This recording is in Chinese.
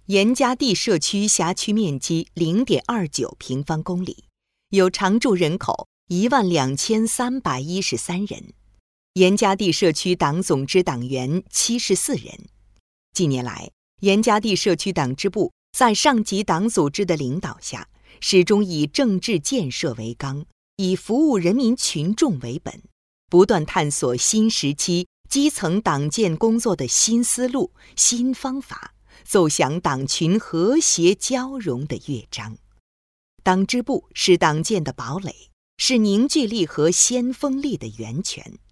严家地社区辖区面积0.29平方公里，有常住人口12313人。严家地社区党总支党员74人。近年来，严家地社区党支部在上级党组织的领导下，始终以政治建设为纲，以服务人民群众为本，不断探索新时期基层党建工作的新思路、新方法，奏响党群和谐交融的乐章。党支部是党建的堡垒，是凝聚力和先锋力的源泉。